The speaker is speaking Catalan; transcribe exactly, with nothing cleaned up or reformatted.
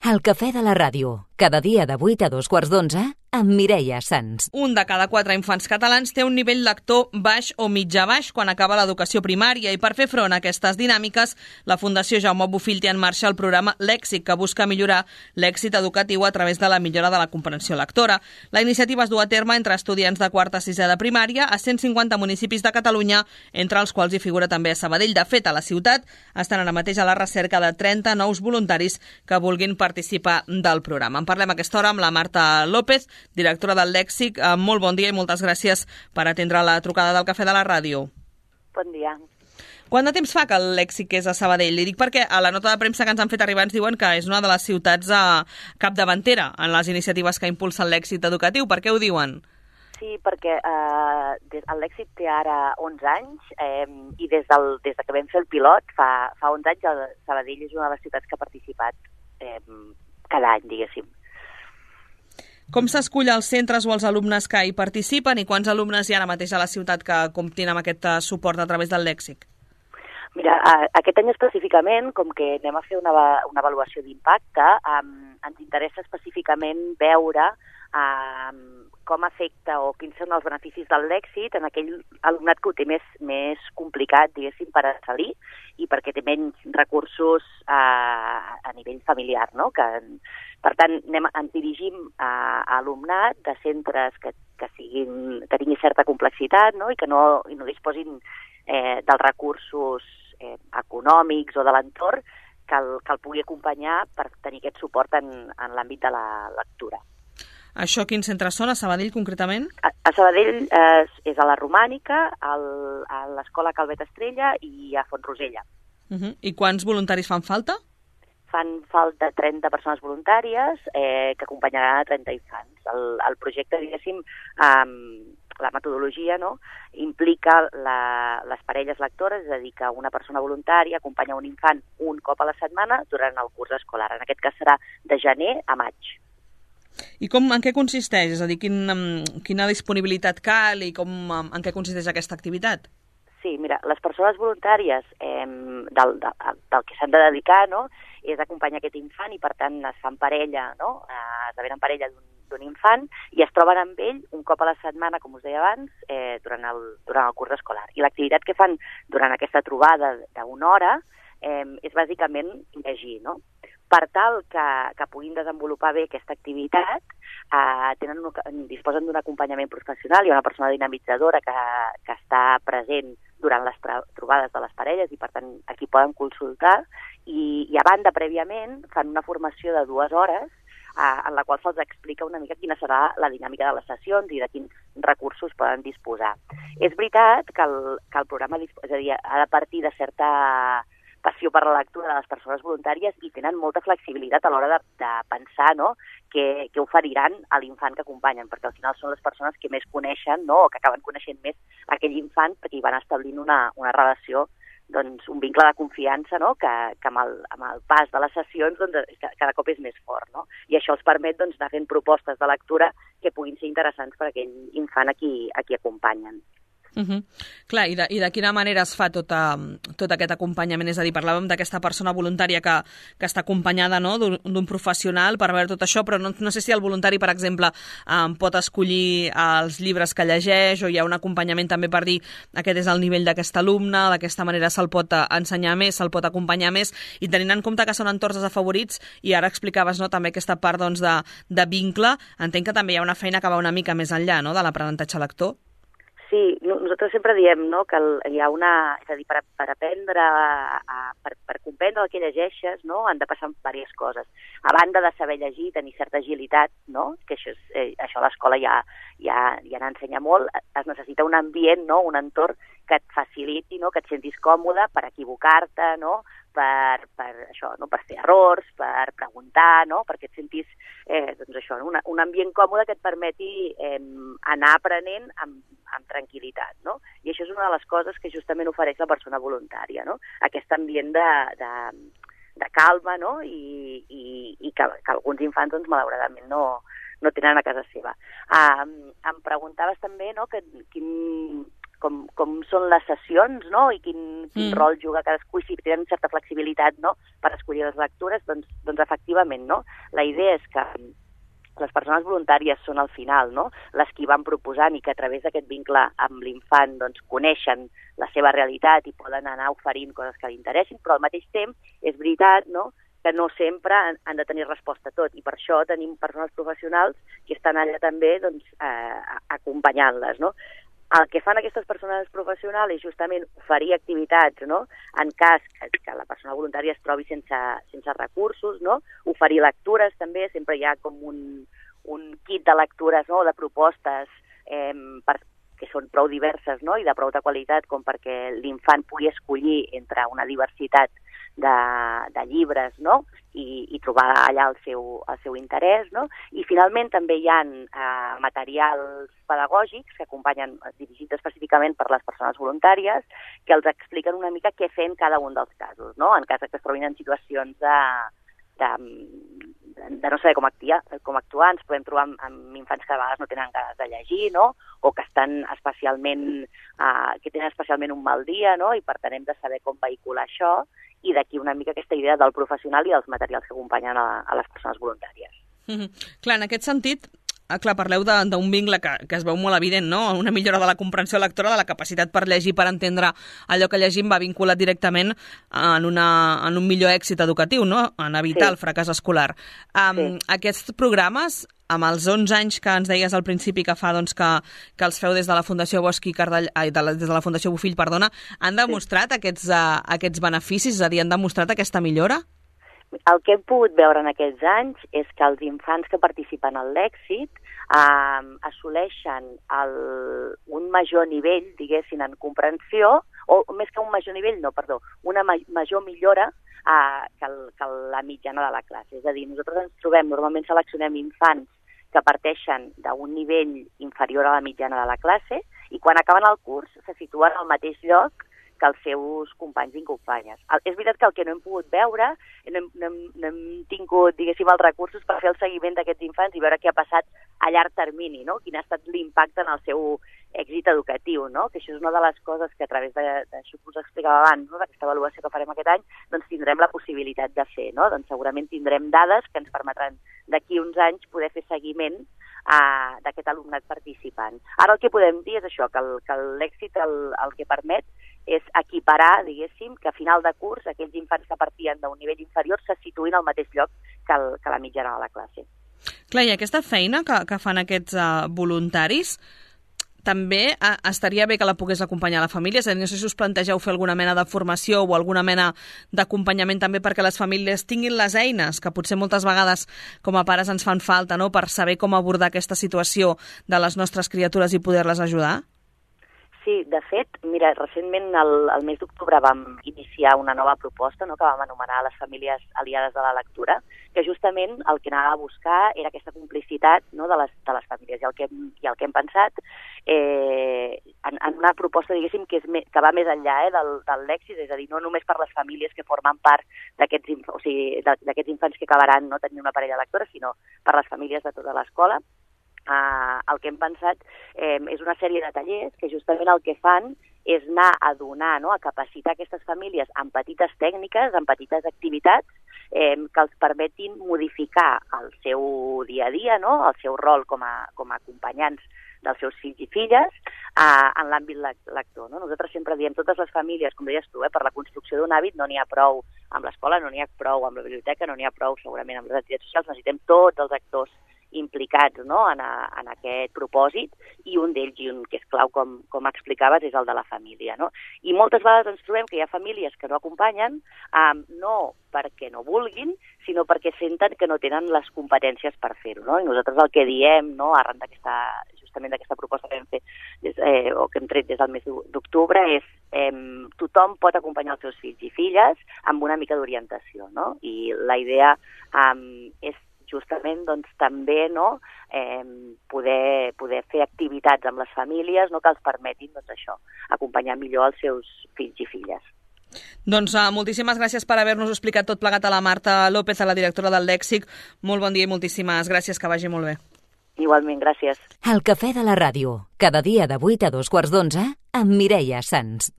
El cafè de la ràdio, cada dia de vuit a dos quarts d'onze, amb Mireia Sans. Un de cada quatre infants catalans té un nivell lector baix o mitjà-baix quan acaba l'educació primària i per fer front a aquestes dinàmiques, la Fundació Jaume Bofill té en marxa el programa Lèxic, que busca millorar l'èxit educatiu a través de la millora de la comprensió lectora. La iniciativa es du a terme entre estudiants de quart a sisè de primària a cent cinquanta municipis de Catalunya, entre els quals hi figura també a Sabadell. De fet, a la ciutat estan ara mateix a la recerca de trenta nous voluntaris que vulguin participar del programa. En parlem a aquesta hora amb la Marta López, directora del Lèxic. Molt bon dia i moltes gràcies per atendre la trucada del Cafè de la Ràdio. Bon dia. Quant de temps fa que el Lèxic és a Sabadell? Li dic perquè a la nota de premsa que ens han fet arribar ens diuen que és una de les ciutats a capdavantera en les iniciatives que impulsen l'èxit educatiu. Per què ho diuen? Sí, perquè eh, el Lèxic té ara onze anys eh, i des, del, des de que vam fer el pilot, fa, fa onze anys, el Sabadell és una de les ciutats que ha participat eh, cada any, diguéssim. Com s'escull els centres o els alumnes que hi participen i quants alumnes hi ha ara mateix a la ciutat que comptin amb aquest suport a través del Lèxic? Mira, aquest any específicament, com que anem a fer una, una avaluació d'impacte, um, ens interessa específicament veure um, com afecta o quins són els beneficis del Lèxic en aquell alumnat que ho té més, més complicat, diguéssim, per assolir i perquè té menys recursos uh, a nivell familiar, no? Que, per tant, anem, ens dirigim a, a alumnat de centres que, que, siguin, que tinguin certa complexitat, no? I que no, i no disposin eh, dels recursos eh, econòmics o de l'entorn que, el, que el pugui acompanyar per tenir aquest suport en, en l'àmbit de la lectura. Això quins centres són, a Sabadell concretament? A, a Sabadell eh, és a la Romànica, al, a l'Escola Calvet Estrella i a Font-rosella. Uh-huh. I quants voluntaris fan falta? Fan falta trenta persones voluntàries eh, que acompanyaran a trenta infants. El, el projecte, diguéssim, um, la metodologia, no?, implica la, les parelles lectores, és a dir, que una persona voluntària acompanya un infant un cop a la setmana durant el curs escolar. En aquest cas serà de gener a maig. I com, en què consisteix? És a dir, quin, quina disponibilitat cal i com, en què consisteix aquesta activitat? Sí, mira, les persones voluntàries eh, del, del, del que s'han de dedicar, no?, és acompanyar aquest infant i, per tant, es fan parella, no?, eh, esdevenen parella d'un infant i es troben amb ell un cop a la setmana, com us deia abans, eh, durant, el, durant el curs escolar. I l'activitat que fan durant aquesta trobada d'una hora eh, és bàsicament llegir, no? Per tal que, que puguin desenvolupar bé aquesta activitat, eh, tenen un, disposen d'un acompanyament professional, hi ha una persona dinamitzadora que, que està present durant les trobades de les parelles i, per tant, aquí poden consultar. I, i a banda, prèviament, fan una formació de dues hores eh, en la qual se'ls explica una mica quina serà la dinàmica de les sessions i de quins recursos poden disposar. És veritat que el, que el programa és a dir, ha de partir de certa passió per la lectura de les persones voluntàries i tenen molta flexibilitat a l'hora de, de pensar, no?, què, què oferiran a l'infant que acompanyen, perquè al final són les persones que més coneixen, no?, o que acaben coneixent més aquell infant, perquè hi van establint una, una relació, doncs, un vincle de confiança, no?, que, que amb, el, amb el pas de les sessions doncs, cada cop és més fort, no? I això els permet doncs, anar fent propostes de lectura que puguin ser interessants per a aquell infant a qui, a qui acompanyen. Uh-huh. Clar, i de, i de quina manera es fa tot, a, tot aquest acompanyament? És a dir, parlàvem d'aquesta persona voluntària que, que està acompanyada, no?, d'un professional per veure tot això, però no, no sé si el voluntari, per exemple, um, pot escollir els llibres que llegeix o hi ha un acompanyament també per dir aquest és el nivell d'aquest alumne, d'aquesta manera se'l pot ensenyar més, se'l pot acompanyar més, i tenint en compte que són entorns desafavorits, i ara explicaves, no?, també aquesta part doncs, de, de vincle, entenc que també hi ha una feina que va una mica més enllà, no?, de l'aprenentatge lector. Sí, nosaltres sempre diem, no?, que hi ha una... És a dir, per, per aprendre, a, a, per, per comprendre el que llegeixes, no?, han de passar diverses coses. A banda de saber llegir, tenir certa agilitat, no?, que això, és, eh, això a l'escola ja, ja, ja n'ensenya molt, es necessita un ambient, no?, un entorn que et faciliti, no?, que et sentis còmode per equivocar-te, no?, per, per, això, no?, per fer errors, per preguntar, no?, perquè et sentis eh, doncs això, una, un ambient còmode que et permeti eh, anar aprenent amb, amb tranquil·litat, no? I això és una de les coses que justament ofereix la persona voluntària, no? Aquest ambient de, de, de calma, no?, i, i, i que, que alguns infants, doncs, malauradament no, no tenen a casa seva. Um, em preguntaves també, no?, que, quin, com, com són les sessions, no?, i quin, quin mm. rol juga cadascú, i si tenen certa flexibilitat, no?, per escollir les lectures, doncs, doncs efectivament, no? La idea és que les persones voluntàries són al final, no?, les que van proposant i que a través d'aquest vincle amb l'infant doncs, coneixen la seva realitat i poden anar oferint coses que li interessin, però al mateix temps és veritat, no?, que no sempre han de tenir resposta a tot, i per això tenim persones professionals que estan allà també doncs, eh, acompanyant-les, no? El que fan aquestes persones professionals és justament oferir activitats, no?, en cas que, que la persona voluntària es trobi sense, sense recursos, no?, oferir lectures també, sempre hi ha com un, un kit de lectures, no?, de propostes eh, per, que són prou diverses, no?, i de prou de qualitat com perquè l'infant pugui escollir entre una diversitat de, de llibres, no?, i, i trobar allà el seu, el seu interès, no? I finalment també hi ha eh, materials pedagògics que acompanyen, dirigits específicament per les persones voluntàries, que els expliquen una mica què fer en cada un dels casos, no? En cas que es trobin en situacions de, de, de no saber com actuar, com actuar, ens podem trobar amb, amb infants que a vegades no tenen ganes de llegir, no?, o que estan especialment, eh, que tenen especialment un mal dia, no?, i per tant hem de saber com vehicular això, i d'aquí una mica aquesta idea del professional i dels materials que acompanyen a, a les persones voluntàries. Mm-hmm. Clar, en aquest sentit, clar, parleu d'un vincle que, que es veu molt evident, no?, una millora de la comprensió lectora, de la capacitat per llegir, per entendre allò que llegim, va vinculat directament en, una, en un millor èxit educatiu, no?, en evitar sí. el fracàs escolar. Um, sí. Aquests programes, amb els onze anys que ens deies al principi que fa doncs, que, que els feu des de la Fundació Bosch i Cardall, ai, de la, des de la Fundació Bofill, perdona, han demostrat sí. aquests, uh, aquests beneficis, és a dir, han demostrat aquesta millora? El que hem pogut veure en aquests anys és que els infants que participen en l'èxit eh, assoleixen el, un major nivell, diguéssim, en comprensió, o més que un major nivell, no, perdó, una ma major millora eh, que, el, que la mitjana de la classe. És a dir, nosaltres ens trobem, normalment seleccionem infants que parteixen d'un nivell inferior a la mitjana de la classe i quan acaben el curs se situen al mateix lloc que els seus companys i companyes. És veritat que el que no hem pogut veure, no hem, no hem, no hem tingut, diguéssim, els recursos per fer el seguiment d'aquests infants i veure què ha passat a llarg termini, no? Quin ha estat l'impacte en el seu èxit educatiu, no? Que això és una de les coses que a través d'això que us explicava abans, no? D'aquesta avaluació que farem aquest any, doncs tindrem la possibilitat de fer, no? Doncs segurament tindrem dades que ens permetran d'aquí uns anys poder fer seguiment uh, d'aquest alumnat participant. Ara el que podem dir és això, que l'èxit el, el, el que permet és equiparar, diguéssim, que a final de curs aquells infants que partien d'un nivell inferior se situïn al mateix lloc que, el, que la mitjana de la classe. Clar, i aquesta feina que, que fan aquests uh, voluntaris, també uh, estaria bé que la pogués acompanyar la família? És a dir, no sé si us plantegeu fer alguna mena de formació o alguna mena d'acompanyament també perquè les famílies tinguin les eines, que potser moltes vegades com a pares ens fan falta, no?, per saber com abordar aquesta situació de les nostres criatures i poder-les ajudar? Sí, de fet, mira, recentment el, el mes d'octubre vam iniciar una nova proposta, no?, que vam anomenar les famílies aliades de la lectura, que justament el que anava a buscar era aquesta complicitat, no?, de, les, de les famílies. I el que hem, i el que hem pensat eh, en, en una proposta, diguéssim, que, és me, que va més enllà eh, del, del l'èxit, és a dir, no només per les famílies que formen part d'aquests o sigui, d'aquests infants que acabaran no tenint una parella lectora, sinó per les famílies de tota l'escola. Uh, el que hem pensat eh, és una sèrie de tallers que justament el que fan és anar a donar, no?, a capacitar aquestes famílies amb petites tècniques, amb petites activitats eh, que els permetin modificar el seu dia a dia, no?, el seu rol com a, com a acompanyants dels seus fills i filles uh, en l'àmbit lector. No? Nosaltres sempre diem, totes les famílies, com deies tu, eh, per la construcció d'un hàbit no n'hi ha prou amb l'escola, no n'hi ha prou amb la biblioteca, no n'hi ha prou segurament amb les entitats socials, necessitem tots els actors implicats, no?, en, a, en aquest propòsit, i un d'ells, i un que és clau, com, com explicaves, és el de la família. No? I moltes vegades ens trobem que hi ha famílies que no acompanyen, um, no perquè no vulguin, sinó perquè senten que no tenen les competències per fer-ho. No? I nosaltres el que diem, no?, arran d'aquesta, justament d'aquesta proposta que hem fet, des, eh, o que hem tret des del mes d'octubre, és eh, tothom pot acompanyar els seus fills i filles amb una mica d'orientació. No? I la idea um, és justament doncs, també no, eh, poder, poder fer activitats amb les famílies, no, que els permetin doncs, això, acompanyar millor els seus fills i filles. Doncs uh, moltíssimes gràcies per haver-nos explicat tot plegat a la Marta López, a la directora del Lèxic. Molt bon dia i moltíssimes gràcies, que vagi molt bé. Igualment, gràcies. El Cafè de la Ràdio, cada dia de vuit a dos quarts d'onze amb Mireia Sans.